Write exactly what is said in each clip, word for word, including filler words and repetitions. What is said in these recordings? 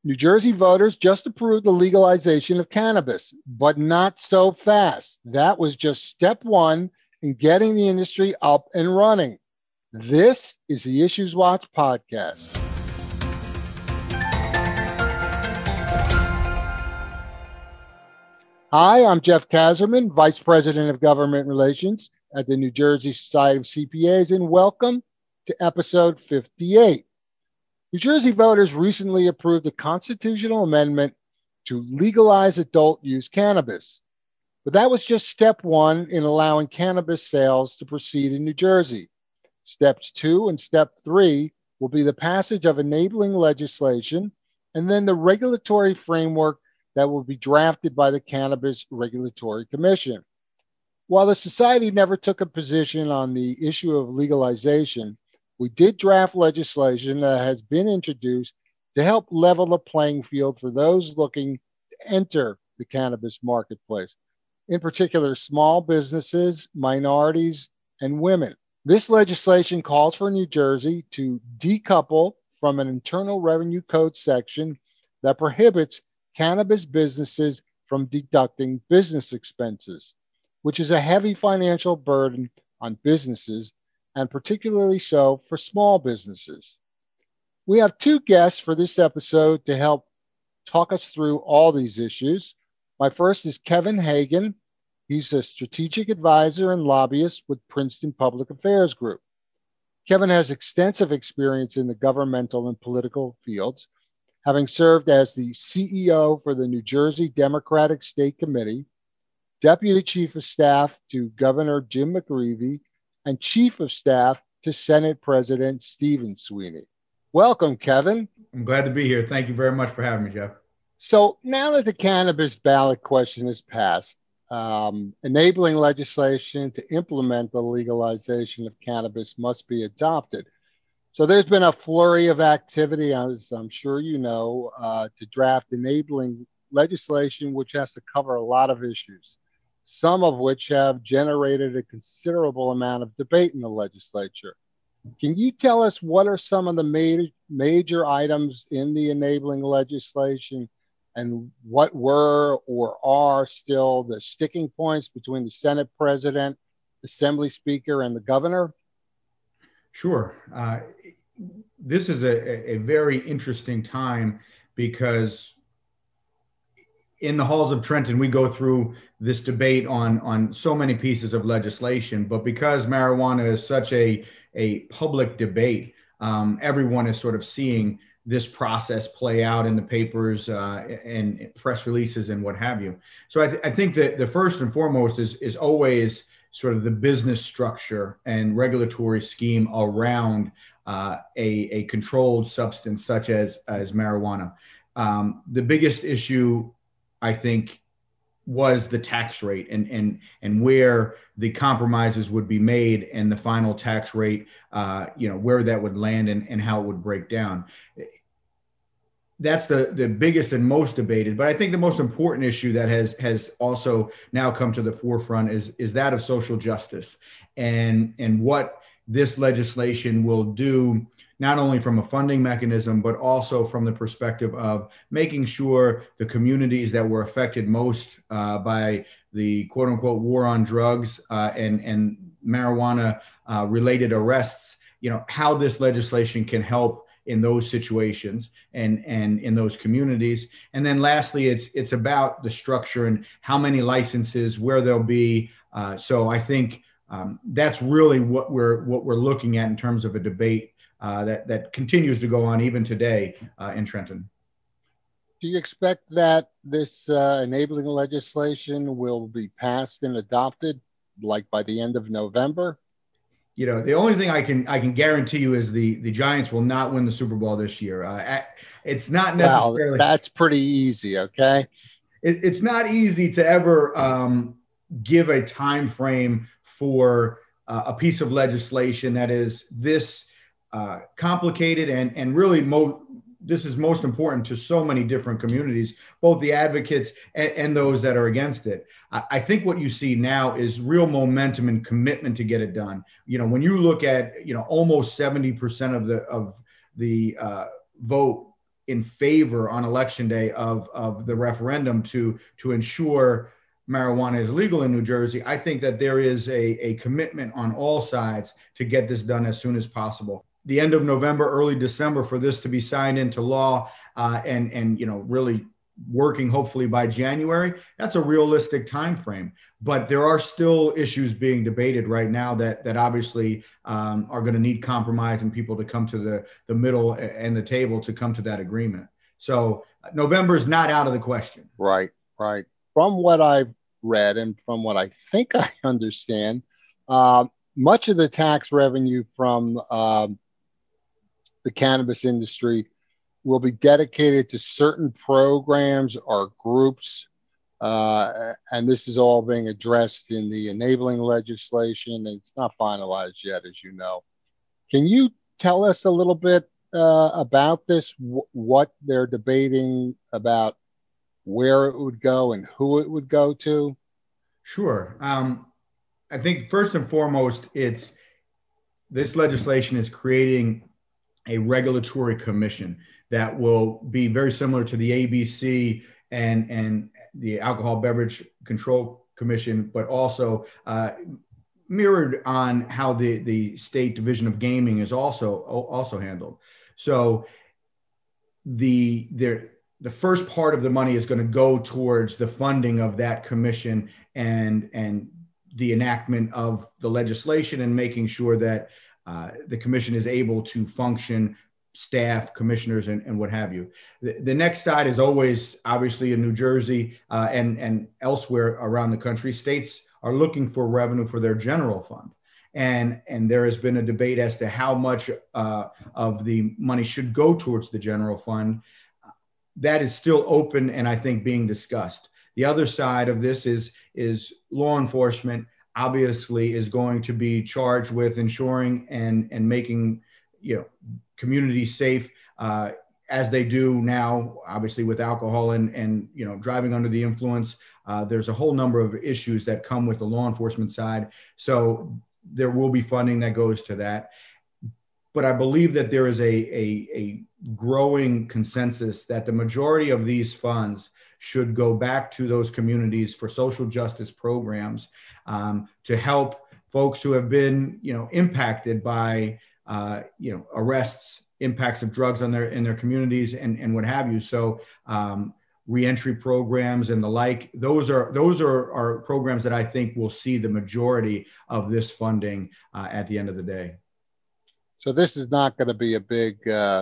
New Jersey voters just approved the legalization of cannabis, but not so fast. That was just step one in getting the industry up and running. This is the Issues Watch podcast. Hi, I'm Jeff Kazerman, Vice President of Government Relations at the New Jersey Society of C P As, and welcome to episode fifty-eight. New Jersey voters recently approved a constitutional amendment to legalize adult use cannabis. But that was just step one in allowing cannabis sales to proceed in New Jersey. Steps two and step three will be the passage of enabling legislation and then the regulatory framework that will be drafted by the Cannabis Regulatory Commission. While the Society never took a position on the issue of legalization, we did draft legislation that has been introduced to help level the playing field for those looking to enter the cannabis marketplace, in particular small businesses, minorities, and women. This legislation calls for New Jersey to decouple from an Internal Revenue Code section that prohibits cannabis businesses from deducting business expenses, which is a heavy financial burden on businesses, and particularly so for small businesses. We have two guests for this episode to help talk us through all these issues. My first is Kevin Hagan. He's a strategic advisor and lobbyist with Princeton Public Affairs Group. Kevin has extensive experience in the governmental and political fields, having served as the C E O for the New Jersey Democratic State Committee, Deputy Chief of Staff to Governor Jim McGreevey, and Chief of Staff to Senate President Stephen Sweeney. Welcome, Kevin. I'm glad to be here. Thank you very much for having me, Jeff. So now that the cannabis ballot question is passed, um, enabling legislation to implement the legalization of cannabis must be adopted. So there's been a flurry of activity, as I'm sure you know, uh, to draft enabling legislation, which has to cover a lot of issues, some of which have generated a considerable amount of debate in the legislature. Can you tell us what are some of the major, major items in the enabling legislation and what were or are still the sticking points between the Senate President, Assembly Speaker, and the Governor? Sure. Uh, this is a, a very interesting time because in the halls of Trenton, we go through this debate on, on so many pieces of legislation, but because marijuana is such a, a public debate, um, everyone is sort of seeing this process play out in the papers uh, and press releases and what have you. So I, th- I think that the first and foremost is, is always sort of the business structure and regulatory scheme around uh, a, a controlled substance such as, as marijuana. Um, the biggest issue, I think, was the tax rate and and and where the compromises would be made and the final tax rate, uh, you know, where that would land and, and how it would break down. That's the, the biggest and most debated. But I think the most important issue that has has also now come to the forefront is is that of social justice and and what this legislation will do, not only from a funding mechanism, but also from the perspective of making sure the communities that were affected most uh, by the quote unquote war on drugs uh, and, and marijuana uh, related arrests, you know, how this legislation can help in those situations and, and in those communities. And then lastly, it's, it's about the structure and how many licenses, where they'll be. Uh, so I think um, that's really what we're, what we're looking at in terms of a debate Uh, that, that continues to go on even today uh, in Trenton. Do you expect that this uh, enabling legislation will be passed and adopted like by the end of November? You know, the only thing I can I can guarantee you is the the Giants will not win the Super Bowl this year. Uh, it's not necessarily. Wow, that's pretty easy, okay? It, it's not easy to ever um, give a time frame for uh, a piece of legislation that is this Uh, complicated and and really mo- this is most important to so many different communities, both the advocates and, and those that are against it. I, I think what you see now is real momentum and commitment to get it done. You know, when you look at, you know, almost seventy percent of the of the uh, vote in favor on election day of, of the referendum to, to ensure marijuana is legal in New Jersey. I think that there is a, a commitment on all sides to get this done as soon as possible. The end of November, early December for this to be signed into law uh, and, and, you know, really working hopefully by January, that's a realistic time frame. But there are still issues being debated right now that that obviously um, are going to need compromise and people to come to the, the middle and the table to come to that agreement. So November is not out of the question. Right, right. From what I've read and from what I think I understand, uh, much of the tax revenue from uh, the cannabis industry will be dedicated to certain programs or groups. Uh, and this is all being addressed in the enabling legislation. It's not finalized yet, as you know. Can you tell us a little bit uh, about this, w- what they're debating about, where it would go and who it would go to? Sure. Um, I think first and foremost, it's this legislation is creating a regulatory commission that will be very similar to the A B C and, and the Alcohol Beverage Control Commission, but also uh, mirrored on how the, the State Division of Gaming is also, also handled. So the, the, the first part of the money is going to go towards the funding of that commission and, and the enactment of the legislation and making sure that uh, the commission is able to function, staff, commissioners, and, and what have you. The, the next side is always, obviously, in New Jersey uh, and, and elsewhere around the country, states are looking for revenue for their general fund. And, and there has been a debate as to how much uh, of the money should go towards the general fund. That is still open and I think being discussed. The other side of this is, is law enforcement obviously is going to be charged with ensuring and, and making, you know, communities safe uh, as they do now, obviously with alcohol and, and, you know, driving under the influence. Uh, there's a whole number of issues that come with the law enforcement side. So there will be funding that goes to that. But I believe that there is a, a, a growing consensus that the majority of these funds should go back to those communities for social justice programs um, to help folks who have been, you know, impacted by, uh, you know, arrests, impacts of drugs on their in their communities, and and what have you. So um, reentry programs and the like. Those are those are, are programs that I think will see the majority of this funding uh, at the end of the day. So this is not going to be a big uh,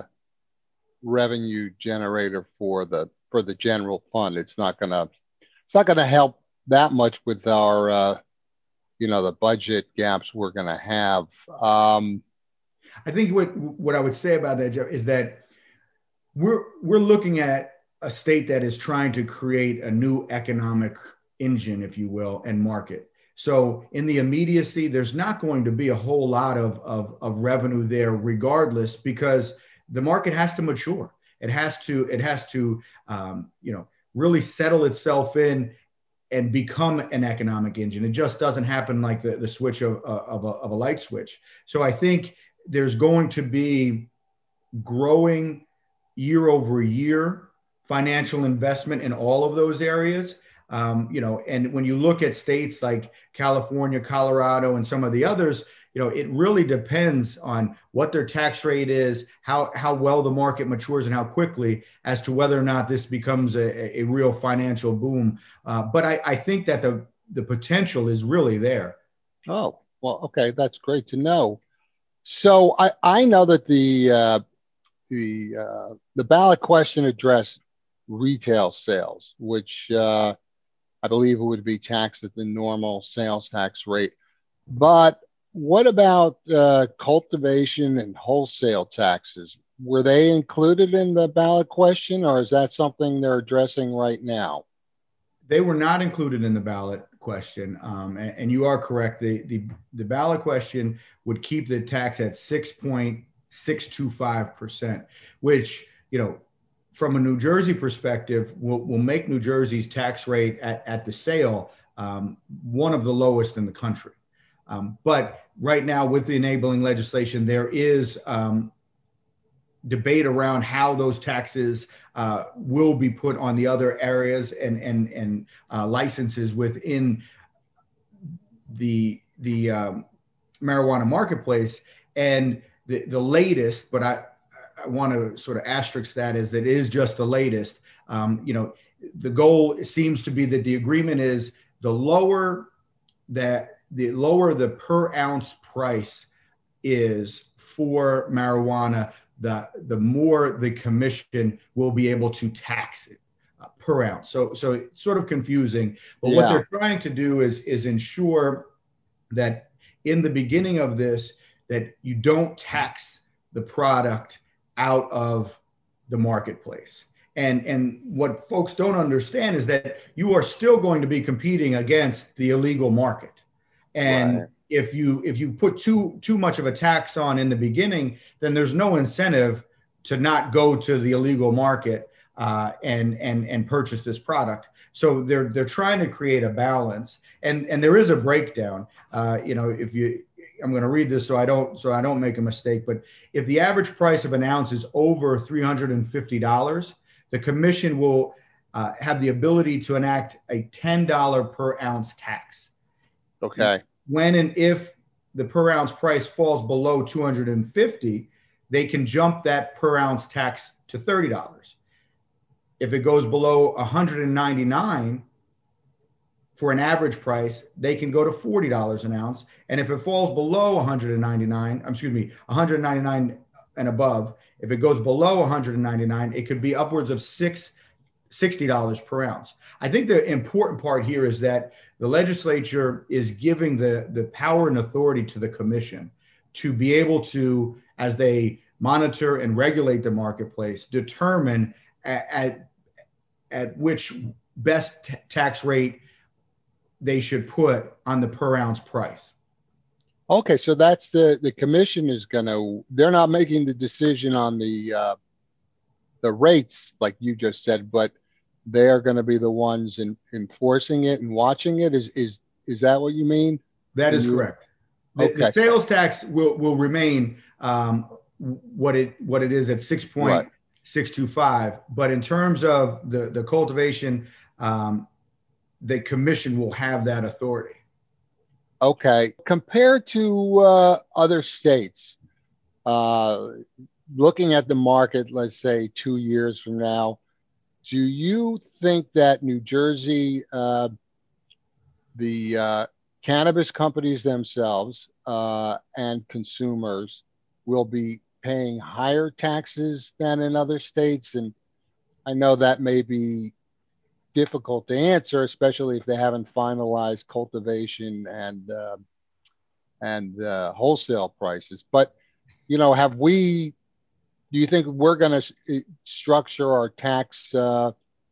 revenue generator for the for the general fund. It's not going to it's not going to help that much with our uh, you know the budget gaps we're going to have. Um, I think what what I would say about that, Jeff, is that we're we're looking at a state that is trying to create a new economic engine, if you will, and market. So in the immediacy, there's not going to be a whole lot of, of, of revenue there regardless, because the market has to mature. It has to, it has to, um, you know, really settle itself in and become an economic engine. It just doesn't happen like the, the switch of, of, a, of a light switch. So I think there's going to be growing year over year financial investment in all of those areas. Um, you know, and when you look at states like California, Colorado, and some of the others, you know, it really depends on what their tax rate is, how how well the market matures, and how quickly as to whether or not this becomes a, a real financial boom. Uh, but I, I think that the the potential is really there. Oh, well, okay, that's great to know. So I, I know that the uh, the uh, the ballot question addressed retail sales, which uh, I believe it would be taxed at the normal sales tax rate. But what about uh, cultivation and wholesale taxes? Were they included in the ballot question, or is that something they're addressing right now? They were not included in the ballot question. Um, and, and you are correct. The, the, the ballot question would keep the tax at six point six two five percent, which, you know, from a New Jersey perspective, will will make New Jersey's tax rate at, at the sale um, one of the lowest in the country. Um, but right now, with the enabling legislation, there is um, debate around how those taxes uh, will be put on the other areas and and and uh, licenses within the the um, marijuana marketplace. And the the latest, but I I want to sort of asterisk that is that it is just the latest. Um, you know, the goal seems to be that the agreement is the lower that the lower the per ounce price is for marijuana, the the more the commission will be able to tax it uh, per ounce. So so it's sort of confusing, but Yeah. what they're trying to do is is ensure that in the beginning of this, that you don't tax the product out of the marketplace. And, and what folks don't understand is that you are still going to be competing against the illegal market. And Right. if you if you put too too much of a tax on in the beginning, then there's no incentive to not go to the illegal market uh, and and and purchase this product. So they're they're trying to create a balance, and and there is a breakdown. Uh, you know, if you I'm going to read this so I don't so I don't make a mistake. But if the average price of an ounce is over three hundred fifty dollars, the commission will uh, have the ability to enact a ten dollars per ounce tax. Okay. When and if the per ounce price falls below two hundred fifty, they can jump that per ounce tax to thirty dollars. If it goes below one hundred ninety-nine for an average price, they can go to forty dollars an ounce. And if it falls below one hundred ninety-nine, excuse me, one hundred ninety-nine and above, if it goes below one hundred ninety-nine, it could be upwards of six, sixty dollars per ounce. I think the important part here is that the legislature is giving the, the power and authority to the commission to be able to, as they monitor and regulate the marketplace, determine at, at, at which best t- tax rate they should put on the per ounce price. Okay, so that's the the commission is going to. They're not making the decision on the uh, the rates like you just said, but they are going to be the ones in, enforcing it and watching it. Is is is that what you mean? That is you, correct. The, okay. the sales tax will will remain um, what it what it is at six point six two five, but in terms of the the cultivation, um, the commission will have that authority. Okay. Compared to uh, other states, uh, looking at the market, let's say two years from now, do you think that New Jersey, uh, the uh, cannabis companies themselves uh, and consumers will be paying higher taxes than in other states? And I know that may be difficult to answer, especially if they haven't finalized cultivation and uh, and uh, wholesale prices. But you know, have we? Do you think we're going to structure our tax uh,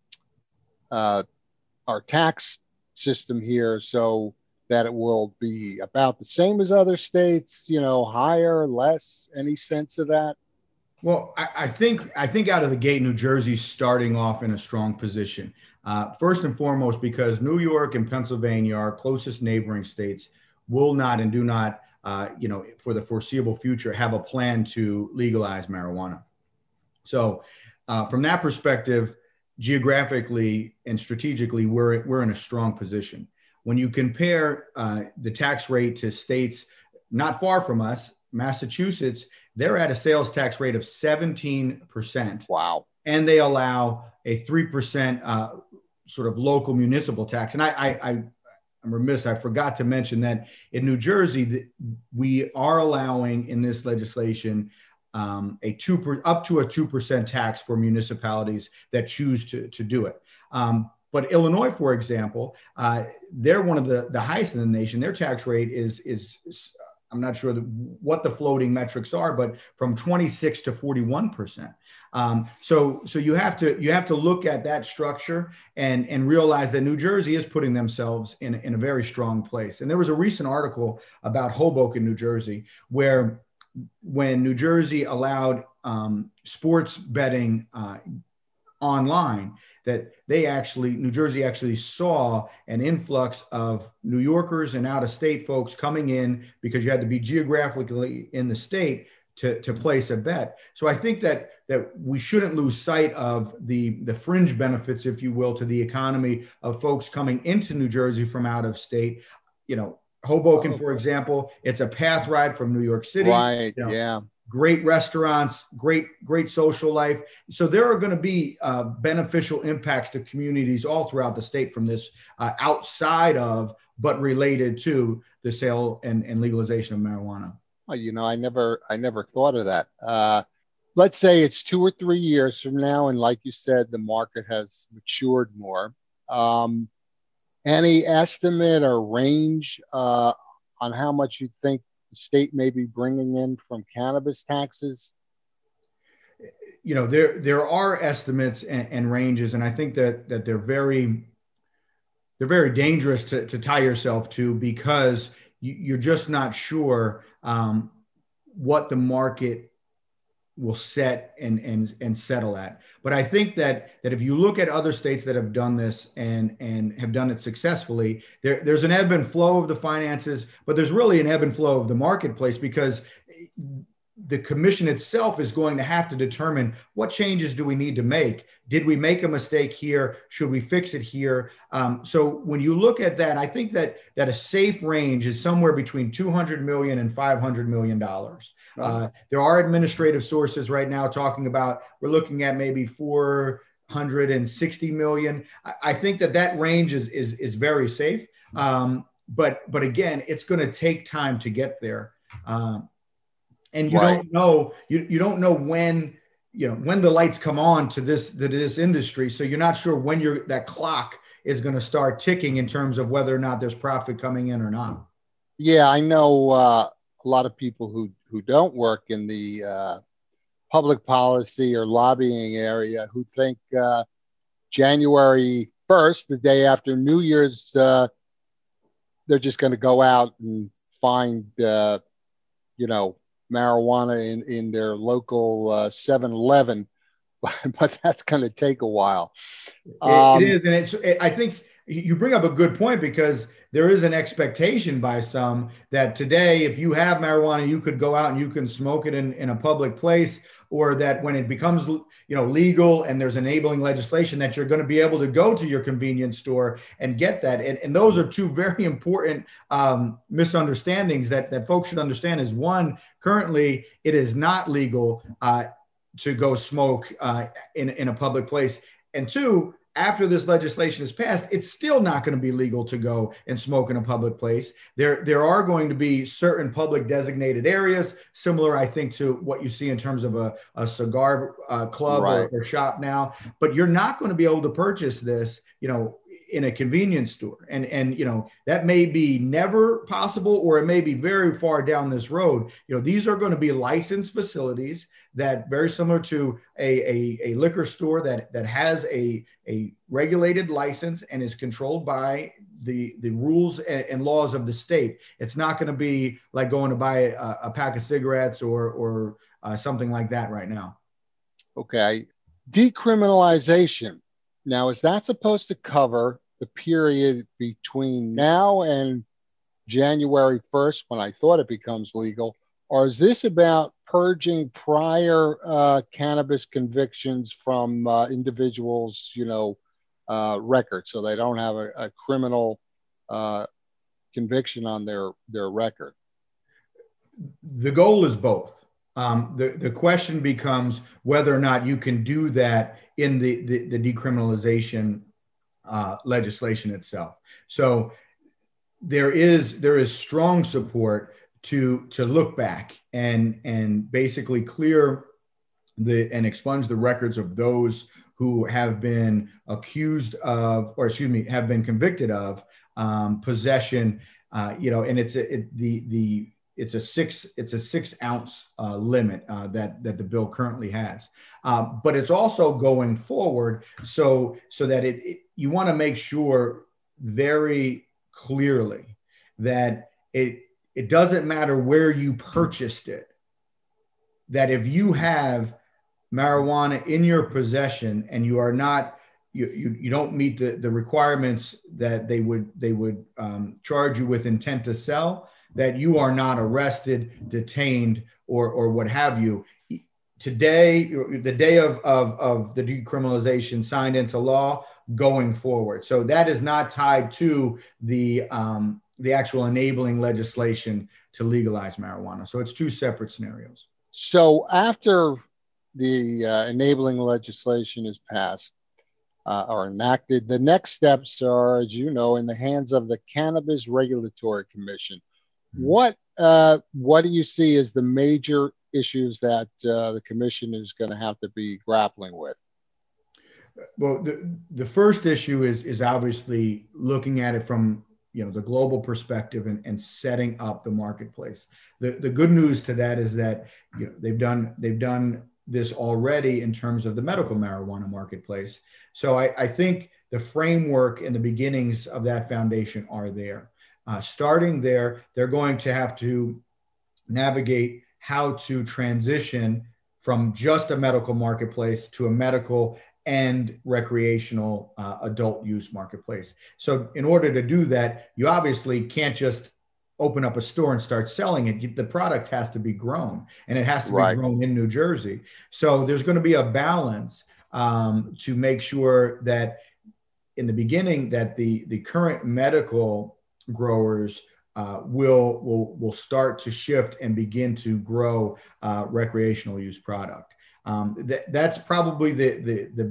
uh, our tax system here so that it will be about the same as other states? You know, higher, less? Any sense of that? Well, I, I think I think out of the gate, New Jersey's starting off in a strong position. Uh, first and foremost, because New York and Pennsylvania, our closest neighboring states, will not and do not, uh, you know, for the foreseeable future, have a plan to legalize marijuana. So, uh, from that perspective, geographically and strategically, we're we're in a strong position. When you compare uh, the tax rate to states not far from us, Massachusetts, they're at a sales tax rate of seventeen percent. Wow. And they allow a three percent uh, sort of local municipal tax. And I, I, I, I'm remiss, I forgot to mention that in New Jersey, the, we are allowing in this legislation um, a two per, up to a two percent tax for municipalities that choose to, to do it. Um, But Illinois, for example, uh, they're one of the, the highest in the nation. Their tax rate is, is, is I'm not sure the, what the floating metrics are, but from twenty-six to forty-one percent. Um, so, so you have to you have to look at that structure and and realize that New Jersey is putting themselves in in a very strong place. And there was a recent article about Hoboken, New Jersey, where when New Jersey allowed um, sports betting uh, online, that they actually, New Jersey actually saw an influx of New Yorkers and out-of-state folks coming in because you had to be geographically in the state to, to place a bet. So I think that that we shouldn't lose sight of the, the fringe benefits, if you will, to the economy of folks coming into New Jersey from out of state. You know, Hoboken, for example, it's a path ride from New York City. Right. You know, yeah. Great restaurants, great, great social life. So there are going to be uh, beneficial impacts to communities all throughout the state from this, uh, outside of, but related to the sale and, and legalization of marijuana. Oh, you know, I never, I never thought of that. Uh, let's say it's two or three years from now, and like you said, the market has matured more. Um, any estimate or range uh, on how much you think the state may be bringing in from cannabis taxes? You know, there there are estimates and, and ranges, and I think that that they're very they're very dangerous to, to tie yourself to, because you, you're just not sure um, what the market will set and and and settle at. But I think that that if you look at other states that have done this and and have done it successfully, there there's an ebb and flow of the finances, but there's really an ebb and flow of the marketplace, because the commission itself is going to have to determine what changes do we need to make. Did we make a mistake here? Should we fix it here? Um, so when you look at that, I think that that a safe range is somewhere between two hundred million and five hundred million dollars. Uh, there are administrative sources right now talking about, we're looking at maybe four hundred sixty million. I, I think that that range is, is, is very safe. Um, but, but again, it's going to take time to get there. Um, And you right. don't know, you, you don't know when, you know, when the lights come on to this, to this industry. So you're not sure when you're, that clock is going to start ticking in terms of whether or not there's profit coming in or not. Yeah, I know uh, a lot of people who, who don't work in the uh, public policy or lobbying area who think uh, January first, the day after New Year's, uh, they're just going to go out and find, uh, you know, marijuana in, in their local uh, seven eleven, but that's going to take a while. Um, it, it is. And it's, it, I think you bring up a good point, because there is an expectation by some that today, if you have marijuana, you could go out and you can smoke it in, in a public place, or that when it becomes, you know, legal and there's enabling legislation, that you're going to be able to go to your convenience store and get that. And, and those are two very important um, misunderstandings that, that folks should understand. Is one, currently it is not legal uh, to go smoke uh, in, in a public place. And two, after this legislation is passed, it's still not going to be legal to go and smoke in a public place. There, there are going to be certain public designated areas, similar, I think, to what you see in terms of a, a cigar uh, club right. or, or shop now. But you're not going to be able to purchase this, you know, in a convenience store. And, and, you know, that may be never possible, or it may be very far down this road. You know, these are going to be licensed facilities that, very similar to a, a, a liquor store that, that has a, a regulated license and is controlled by the, the rules and, and laws of the state. It's not going to be like going to buy a, a pack of cigarettes or, or uh, something like that right now. Okay. Decriminalization. Now, is that supposed to cover the period between now and January first, when I thought it becomes legal? Or is this about purging prior uh, cannabis convictions from uh, individuals, you know, uh, records, so they don't have a, a criminal uh, conviction on their, their record? The goal is both. Um, the, the question becomes whether or not you can do that in the, the, the decriminalization uh, legislation itself. So there is there is strong support to to look back and and basically clear the and expunge the records of those who have been accused of, or excuse me, have been convicted of um, possession. Uh, you know, and it's a, it, the the It's a six. It's a six ounce uh, limit uh, that that the bill currently has, uh, but it's also going forward. So so that it, it you want to make sure very clearly that it it doesn't matter where you purchased it. That if you have marijuana in your possession and you are not you you, you don't meet the, the requirements that they would they would um, charge you with intent to sell, that you are not arrested, detained, or or what have you. Today, the day of, of, of the decriminalization signed into law going forward. So that is not tied to the, um, the actual enabling legislation to legalize marijuana. So it's two separate scenarios. So after the uh, enabling legislation is passed uh, or enacted, the next steps are, as you know, in the hands of the Cannabis Regulatory Commission. Mm-hmm. What, uh, what do you see as the major issues that uh, the commission is going to have to be grappling with? Well, the, the first issue is, is obviously looking at it from, you know, the global perspective and, and setting up the marketplace. The, the good news to that is that, you know, they've done, they've done this already in terms of the medical marijuana marketplace. So I, I think the framework and the beginnings of that foundation are there. Uh, starting there, they're going to have to navigate how to transition from just a medical marketplace to a medical and recreational uh, adult use marketplace. So in order to do that, you obviously can't just open up a store and start selling it. The product has to be grown, and it has to right. be grown in New Jersey. So there's going to be a balance um, to make sure that in the beginning that the, the current medical growers Uh, will will will start to shift and begin to grow uh, recreational use product. Um, th- that's probably the the the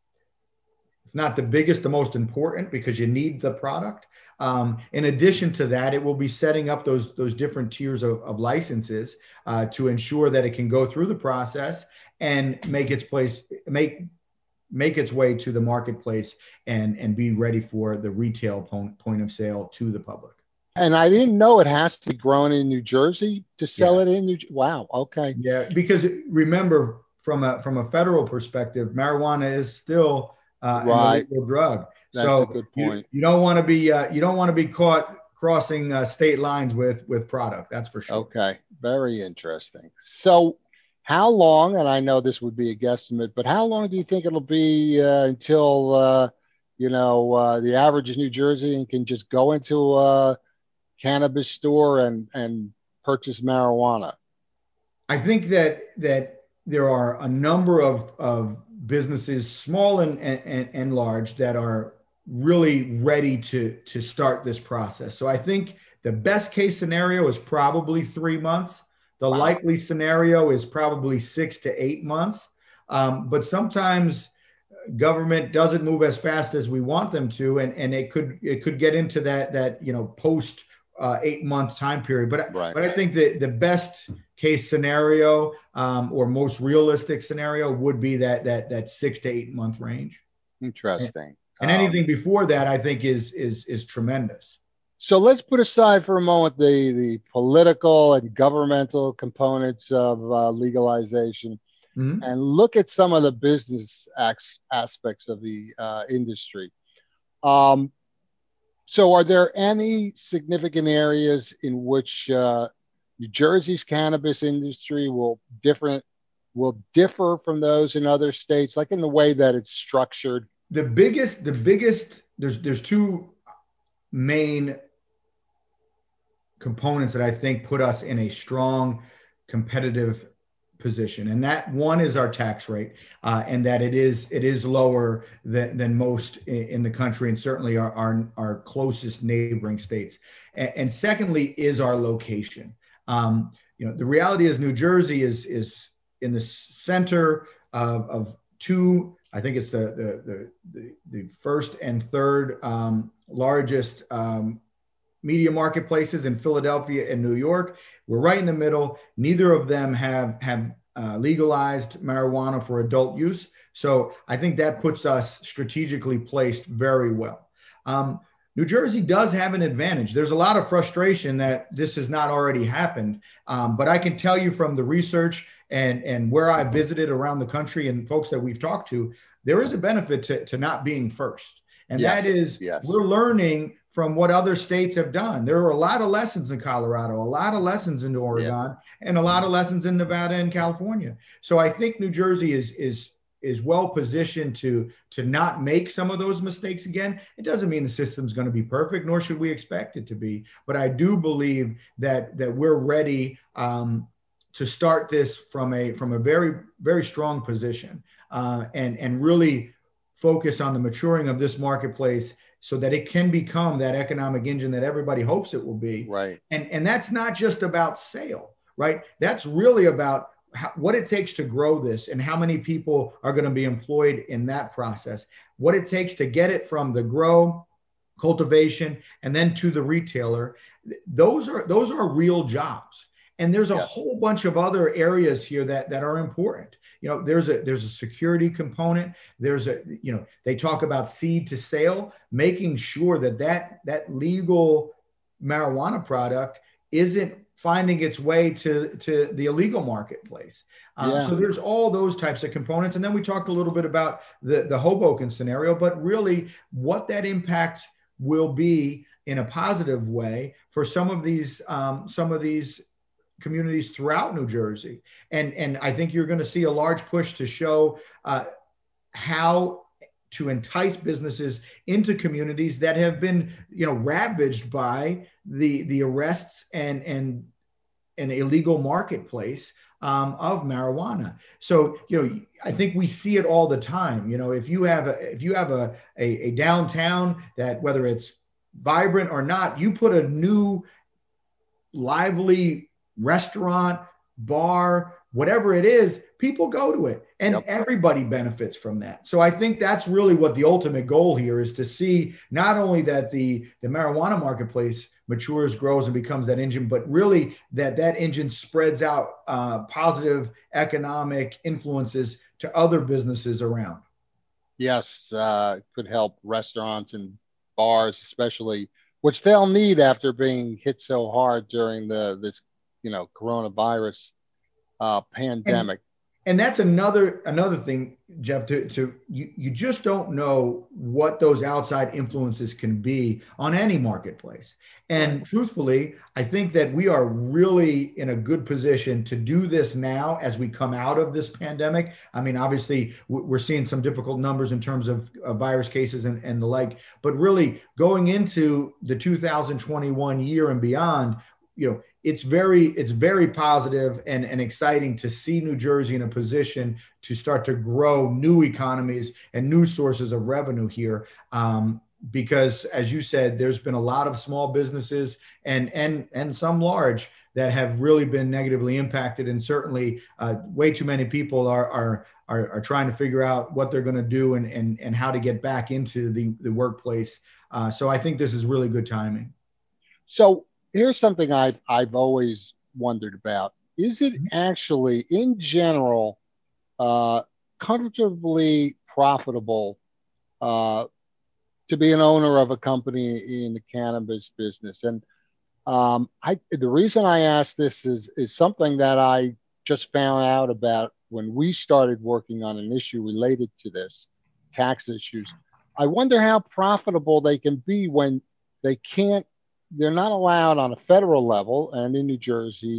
if not the biggest, the most important, because you need the product. Um, in addition to that, it will be setting up those those different tiers of, of licenses uh, to ensure that it can go through the process and make its place make. make its way to the marketplace and and be ready for the retail point, point of sale to the public. And I didn't know it has to be grown in New Jersey to sell yeah. it in New Jersey. Wow. Okay. Yeah, because remember, from a from a federal perspective, marijuana is still uh, right. an illegal drug. That's so a good point. You, you don't want to be uh, you don't want to be caught crossing uh, state lines with with product. That's for sure. Okay. Very interesting. So, how long? And I know this would be a guesstimate, but how long do you think it'll be uh, until uh, you know uh, the average New Jerseyan can just go into a cannabis store and and purchase marijuana? I think that that there are a number of of businesses, small and and, and large, that are really ready to to start this process. So I think the best case scenario is probably three months. The wow. likely scenario is probably six to eight months. Um, but sometimes government doesn't move as fast as we want them to, and and it could it could get into that that you know post Uh, eight months time period. But, right. but I think that the best case scenario um, or most realistic scenario would be that, that, that six to eight month range. Interesting. And, and um, anything before that, I think is, is, is tremendous. So let's put aside for a moment the, the political and governmental components of uh, legalization mm-hmm. and look at some of the business acts, aspects of the uh, industry. Um, So are there any significant areas in which uh, New Jersey's cannabis industry will different will differ from those in other states, like in the way that it's structured? The biggest, the biggest, there's there's two main components that I think put us in a strong competitive position, and that one is our tax rate, uh, and that it is it is lower than, than most in, in the country, and certainly our our, our closest neighboring states. And, and secondly is our location. Um, you know, the reality is New Jersey is is in the center of, of two. I think it's the the the the, the first and third um, largest Um, media marketplaces in Philadelphia and New York. We're right in the middle. Neither of them have, have uh, legalized marijuana for adult use. So I think that puts us strategically placed very well. Um, New Jersey does have an advantage. There's a lot of frustration that this has not already happened. Um, but I can tell you from the research and, and where I've visited around the country and folks that we've talked to, there is a benefit to, to not being first. And yes, that is, yes. we're learning from what other states have done. There are a lot of lessons in Colorado, a lot of lessons in Oregon, yeah. and a lot of lessons in Nevada and California. So I think New Jersey is is is well positioned to to not make some of those mistakes again. It doesn't mean the system's going to be perfect, nor should we expect it to be. But I do believe that that we're ready um, to start this from a from a very very strong position, uh, and and really focus on the maturing of this marketplace so that it can become that economic engine that everybody hopes it will be. Right. And and that's not just about sale, right? That's really about how, what it takes to grow this and how many people are going to be employed in that process, what it takes to get it from the grow, cultivation, and then to the retailer. Those are those are real jobs. And there's a yeah. whole bunch of other areas here that, that are important. You know, there's a there's a security component. There's a, you know, they talk about seed to sale, making sure that that, that legal marijuana product isn't finding its way to, to the illegal marketplace. Um, yeah. So there's all those types of components. And then we talked a little bit about the, the Hoboken scenario, but really what that impact will be in a positive way for some of these um, some of these communities throughout New Jersey. And, and I think you're going to see a large push to show uh, how to entice businesses into communities that have been, you know, ravaged by the, the arrests and, and an illegal marketplace um, of marijuana. So, you know, I think we see it all the time. You know, if you have a, if you have a, a, a downtown that, whether it's vibrant or not, you put a new lively restaurant, bar, whatever it is, people go to it, and yep. everybody benefits from that. So I think that's really what the ultimate goal here is, to see not only that the, the marijuana marketplace matures, grows, and becomes that engine, but really that that engine spreads out uh, positive economic influences to other businesses around. Yes, uh, it could help restaurants and bars, especially, which they'll need after being hit so hard during the this you know, coronavirus uh, pandemic. And, and that's another another thing, Jeff, to, to you, you just don't know what those outside influences can be on any marketplace. And truthfully, I think that we are really in a good position to do this now as we come out of this pandemic. I mean, obviously, we're seeing some difficult numbers in terms of uh, virus cases and, and the like, but really going into the two thousand twenty-one year and beyond, you know, it's very, it's very positive and, and exciting to see New Jersey in a position to start to grow new economies and new sources of revenue here. Um, because as you said, there's been a lot of small businesses and, and, and some large that have really been negatively impacted. And certainly uh, way too many people are, are, are, are trying to figure out what they're going to do and, and, and how to get back into the, the workplace. Uh, so I think this is really good timing. So, here's something I've, I've always wondered about. Is it actually, in general, uh, comfortably profitable uh, to be an owner of a company in the cannabis business? And um, I, the reason I ask this is, is something that I just found out about when we started working on an issue related to this, tax issues. I wonder how profitable they can be when they can't, they're not allowed on a federal level and in New Jersey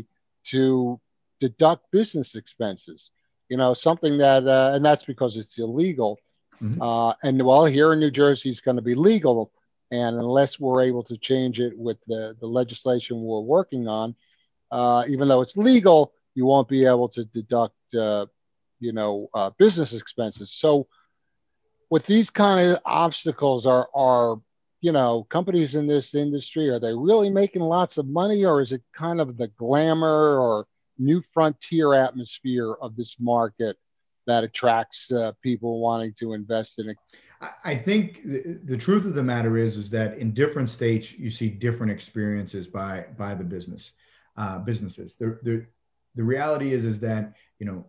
to deduct business expenses, you know, something that, uh, and that's because it's illegal. Mm-hmm. Uh, and well, here in New Jersey, it's going to be legal. And unless we're able to change it with the, the legislation we're working on, uh, even though it's legal, you won't be able to deduct, uh, you know, uh, business expenses. So with these kind of obstacles are, are, you know, companies in this industry, are they really making lots of money, or is it kind of the glamour or new frontier atmosphere of this market that attracts uh, people wanting to invest in it? I think the, the truth of the matter is, is that in different states, you see different experiences by, by the business, uh, businesses. The, the, the reality is, is that, you know,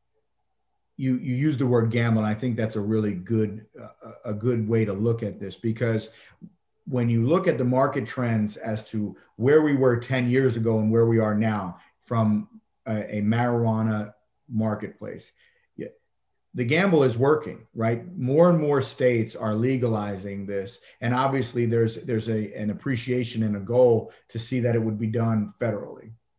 you, you use the word gamble. And I think that's a really good, uh, a good way to look at this, because when you look at the market trends as to where we were ten years ago and where we are now from a, a marijuana marketplace, yeah, the gamble is working, right? More and more states are legalizing this. And obviously there's, there's a, an appreciation and a goal to see that it would be done federally.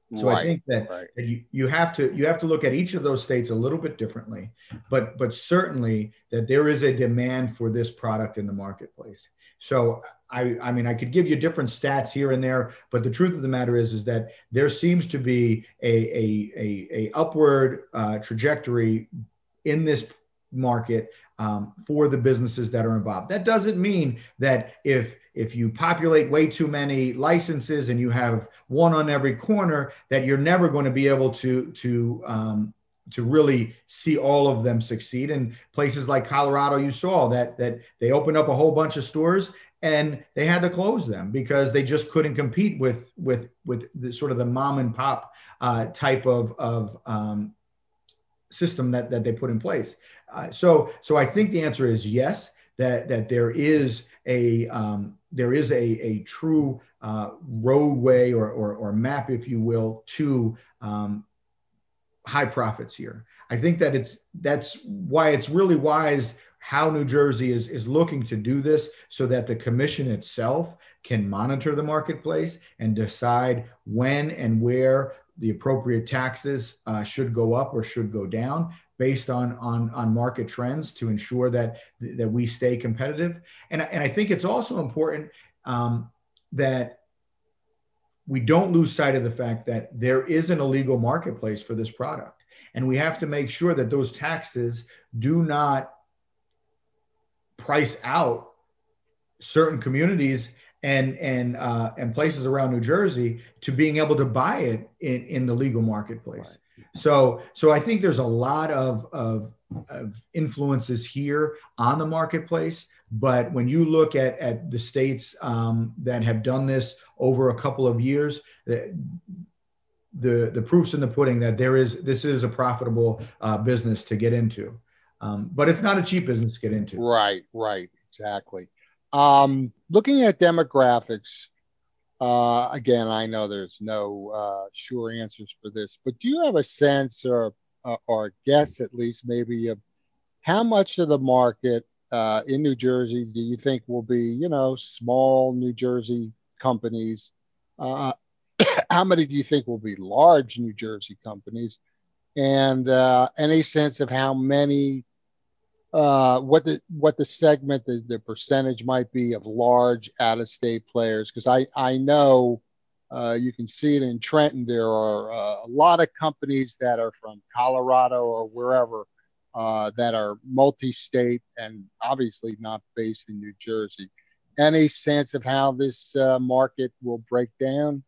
So I Right, think that, right. that you, you have to you have to look at each of those states a little bit differently, but but certainly that there is a demand for this product in the marketplace. So I I mean I could give you different stats here and there, but the truth of the matter is is that there seems to be a a a, a upward uh, trajectory in this market um, for the businesses that are involved. That doesn't mean that if if you populate way too many licenses and you have one on every corner, that you're never going to be able to to um, to really see all of them succeed. In places like Colorado, you saw that that they opened up a whole bunch of stores and they had to close them because they just couldn't compete with with with the sort of the mom and pop uh, type of of um, system that that they put in place. Uh, so so I think the answer is yes. That that there is a um, there is a a true uh, roadway or, or or map, if you will, to um, high profits here. I think that it's that's why it's really wise how New Jersey is is looking to do this, so that the commission itself can monitor the marketplace and decide when and where the appropriate taxes uh, should go up or should go down based on, on, on market trends to ensure that, that we stay competitive. And, and I think it's also important um, that we don't lose sight of the fact that there is an illegal marketplace for this product. And we have to make sure that those taxes do not price out certain communities and and uh, and places around New Jersey to being able to buy it in, in the legal marketplace. Right. So so I think there's a lot of, of of influences here on the marketplace. But when you look at at the states um, that have done this over a couple of years, the the, the proof's in the pudding that there is this is a profitable uh, business to get into. Um, but it's not a cheap business to get into. Right, right, exactly. Um, looking at demographics, uh, again, I know there's no uh, sure answers for this, but do you have a sense or uh, or a guess, at least maybe, of how much of the market uh, in New Jersey do you think will be, you know, small New Jersey companies? Uh, how many do you think will be large New Jersey companies? And uh, any sense of how many uh, what the what the segment, the, the percentage might be of large out-of-state players? Because I I know uh, you can see it in Trenton. There are uh, a lot of companies that are from Colorado or wherever uh, that are multi-state and obviously not based in New Jersey. Any sense of how this uh, market will break down?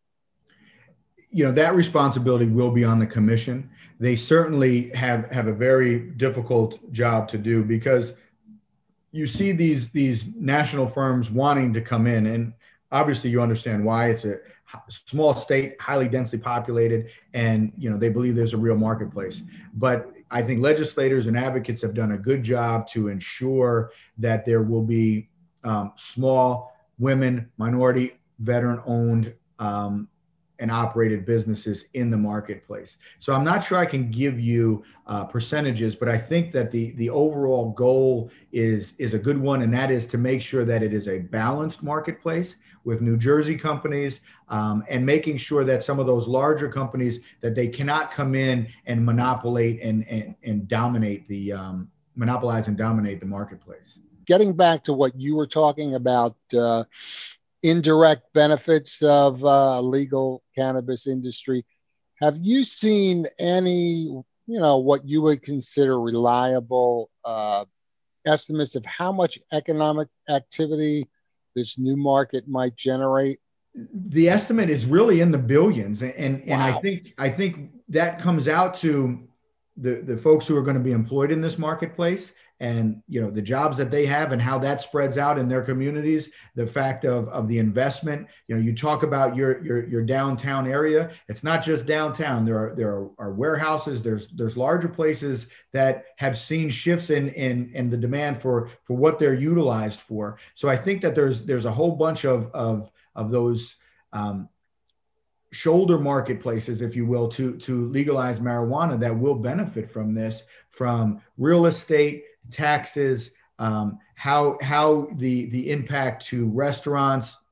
You know, that responsibility will be on the commission. They certainly have have a very difficult job to do, because you see these these national firms wanting to come in, and obviously you understand why. It's a small state, highly densely populated, and you know they believe there's a real marketplace. But I think legislators and advocates have done a good job to ensure that there will be um, small, women, minority, veteran-owned um, and operated businesses in the marketplace. So I'm not sure I can give you uh, percentages, but I think that the the overall goal is is a good one, and that is to make sure that it is a balanced marketplace with New Jersey companies, um, and making sure that some of those larger companies, that they cannot come in and monopolize and and, and dominate the um, monopolize and dominate the marketplace. Getting back to what you were talking about, uh, indirect benefits of uh, legal cannabis industry. Have you seen any, you know, what you would consider reliable uh, estimates of how much economic activity this new market might generate? The estimate is really in the billions, and and, wow. and I think I think that comes out to the the folks who are going to be employed in this marketplace, and you know the jobs that they have and how that spreads out in their communities. The fact of, of the investment. You know, you talk about your your your downtown area. It's not just downtown. There are there are, are warehouses. There's there's larger places that have seen shifts in in in the demand for for what they're utilized for. So I think that there's there's a whole bunch of of of those um, shoulder marketplaces, if you will, to to legalize marijuana that will benefit from this, from real estate, taxes, um, how how the the impact to restaurants,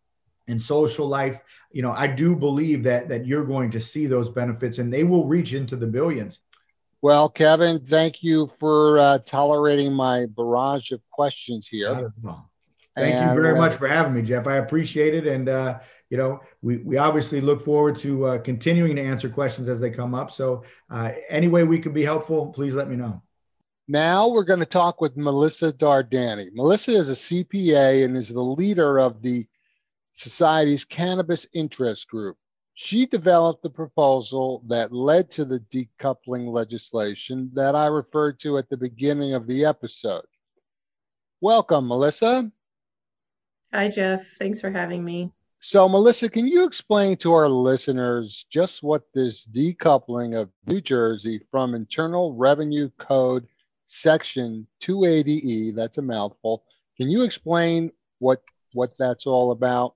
and social life. You know, I do believe that that you're going to see those benefits, and they will reach into the billions. Well, Kevin, thank you for uh, tolerating my barrage of questions here. Thank you very And much uh, for having me, Jeff. I appreciate it. And, uh, you know, we, we obviously look forward to uh, continuing to answer questions as they come up. So uh, any way we can be helpful, please let me know. Now we're going to talk with Melissa Dardani. Melissa is a C P A and is the leader of the Society's Cannabis Interest Group. She developed the proposal that led to the decoupling legislation that I referred to at the beginning of the episode. Welcome, Melissa. Hi, Jeff. Thanks for having me. So, Melissa, can you explain to our listeners just what this decoupling of New Jersey from Internal Revenue Code Section two eighty E, that's a mouthful, can you explain what what that's all about?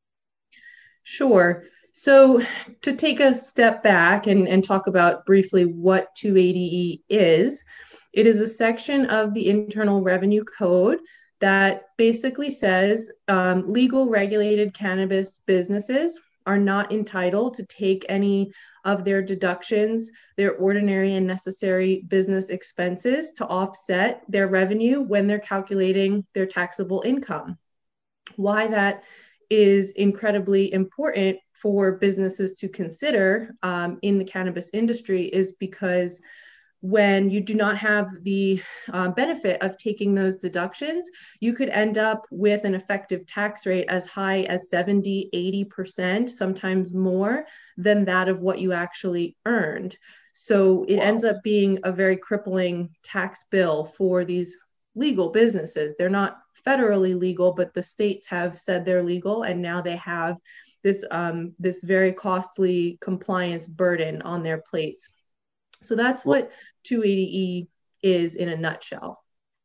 Sure. So to take a step back and, and talk about briefly what two eighty E is, it is a section of the Internal Revenue Code that basically says um, legal regulated cannabis businesses are not entitled to take any of their deductions, their ordinary and necessary business expenses to offset their revenue when they're calculating their taxable income. Why that is incredibly important for businesses to consider um, in the cannabis industry is because when you do not have the uh, benefit of taking those deductions, you could end up with an effective tax rate as high as seventy, eighty percent, sometimes more than that of what you actually earned. So it wow. ends up being a very crippling tax bill for these legal businesses. They're not federally legal, but the states have said they're legal, and now they have this um, this very costly compliance burden on their plates. So that's what two eighty E is in a nutshell.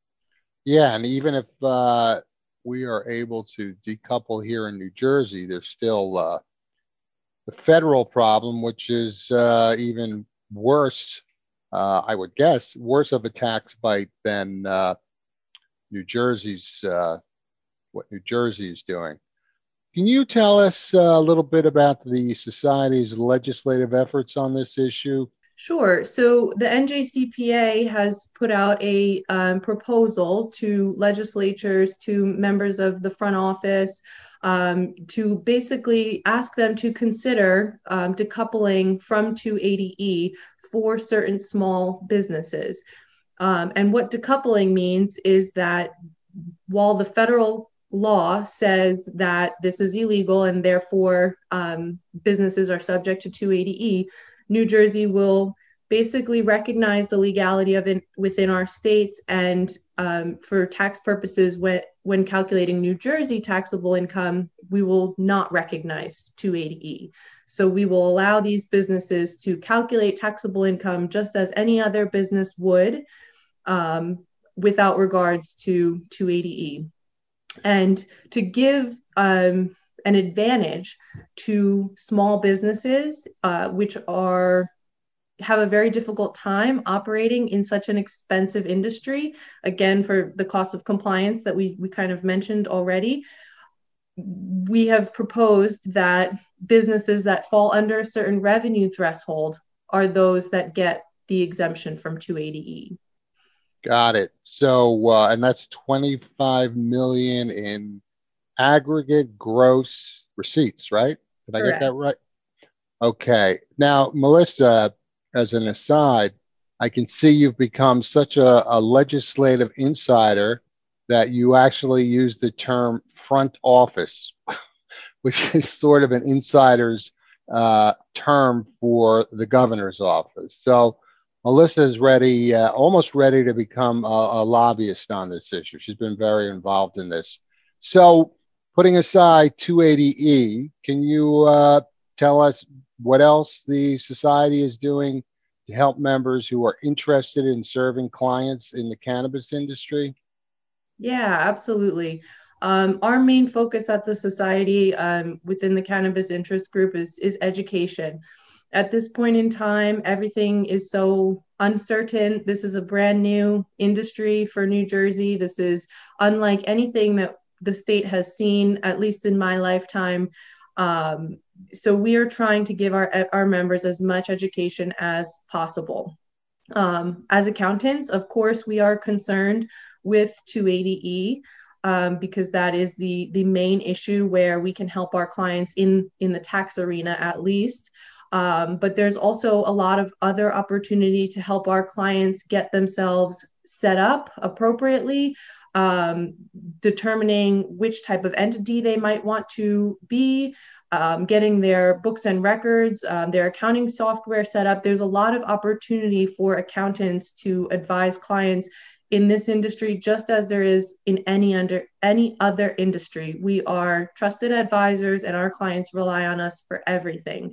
Yeah, and even if uh, we are able to decouple here in New Jersey, there's still uh, the federal problem, which is uh, even worse, uh, I would guess, worse of a tax bite than uh, New Jersey's, uh, what New Jersey is doing. Can you tell us a little bit about the Society's legislative efforts on this issue? Sure. So the N J C P A has put out a um, proposal to legislatures, to members of the front office, um, to basically ask them to consider um, decoupling from two eighty E for certain small businesses. Um, and what decoupling means is that while the federal law says that this is illegal and therefore um, businesses are subject to two eighty E, New Jersey will basically recognize the legality of it within our states, and um, for tax purposes, when, when calculating New Jersey taxable income, we will not recognize two eighty E. So we will allow these businesses to calculate taxable income just as any other business would, um, without regards to two eighty E. And to give um, an advantage to small businesses, uh, which are have a very difficult time operating in such an expensive industry, again, for the cost of compliance that we, we kind of mentioned already, we have proposed that businesses that fall under a certain revenue threshold are those that get the exemption from two eighty E. Got it. So, uh, and that's twenty-five million in aggregate gross receipts, right? Did I Correct. get that right? Okay. Now, Melissa, as an aside, I can see you've become such a, a legislative insider that you actually use the term front office, which is sort of an insider's uh, term for the governor's office. So Melissa is ready, uh, almost ready to become a, a lobbyist on this issue. She's been very involved in this. So putting aside two eighty E, can you uh, tell us what else the Society is doing to help members who are interested in serving clients in the cannabis industry? Yeah, absolutely. Um, our main focus at the Society um, within the Cannabis Interest Group is, is education. At this point in time, everything is so uncertain. This is a brand new industry for New Jersey. This is unlike anything that the state has seen, at least in my lifetime. Um, so we are trying to give our, our members as much education as possible. Um, as accountants, of course, we are concerned with two eighty E um, because that is the, the main issue where we can help our clients in, in the tax arena at least. Um, but there's also a lot of other opportunity to help our clients get themselves set up appropriately, um, determining which type of entity they might want to be, um, getting their books and records, um, their accounting software set up. There's a lot of opportunity for accountants to advise clients in this industry, just as there is in any under any other industry. We are trusted advisors and our clients rely on us for everything.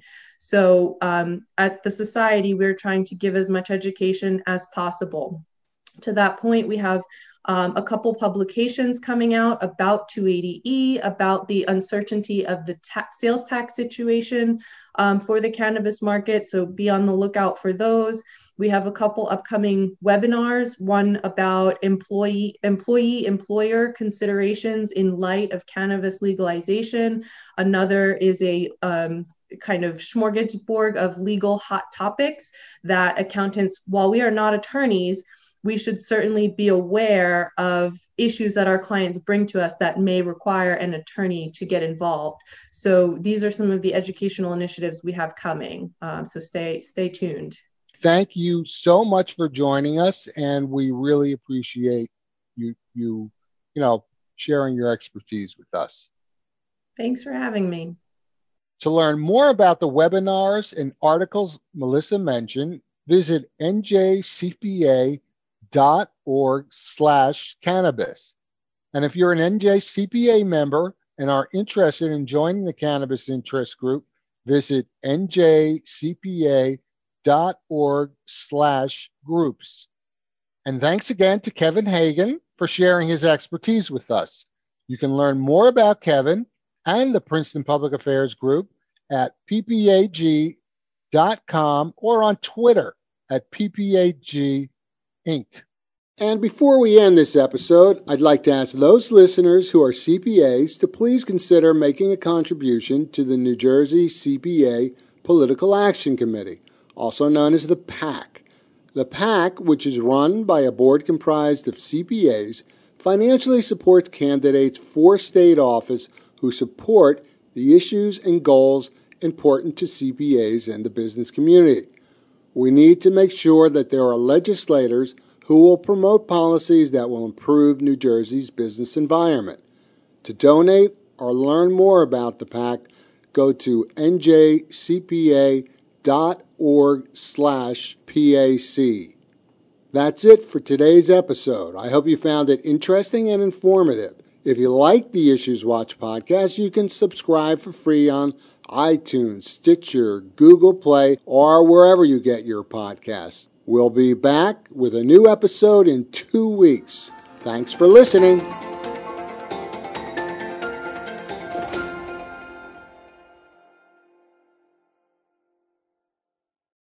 So um, at the society, we're trying to give as much education as possible. To that point, we have um, a couple publications coming out about two eighty E, about the uncertainty of the ta- sales tax situation um, for the cannabis market. So be on the lookout for those. We have a couple upcoming webinars, one about employee, employee employer considerations in light of cannabis legalization. Another is a um, kind of smorgasbord of legal hot topics that accountants, while we are not attorneys, we should certainly be aware of issues that our clients bring to us that may require an attorney to get involved. So these are some of the educational initiatives we have coming. Um, so stay, stay tuned. Thank you so much for joining us, and we really appreciate you, you, you know, sharing your expertise with us. Thanks for having me. To learn more about the webinars and articles Melissa mentioned, visit N J C P A dot org slash cannabis. And if you're an N J C P A member and are interested in joining the Cannabis Interest Group, visit N J C P A dot org slash groups. And thanks again to Kevin Hagan for sharing his expertise with us. You can learn more about Kevin and the Princeton Public Affairs Group at P P A G dot com or on Twitter at P P A G Incorporated. And before we end this episode, I'd like to ask those listeners who are C P As to please consider making a contribution to the New Jersey C P A Political Action Committee, also known as the PAC. The PAC, which is run by a board comprised of C P As, financially supports candidates for state office who support the issues and goals important to C P As and the business community. We need to make sure that there are legislators who will promote policies that will improve New Jersey's business environment. To donate or learn more about the PAC, go to N J C P A dot org slash P A C. That's it for today's episode. I hope you found it interesting and informative. If you like the Issues Watch podcast, you can subscribe for free on iTunes, Stitcher, Google Play, or wherever you get your podcasts. We'll be back with a new episode in two weeks. Thanks for listening.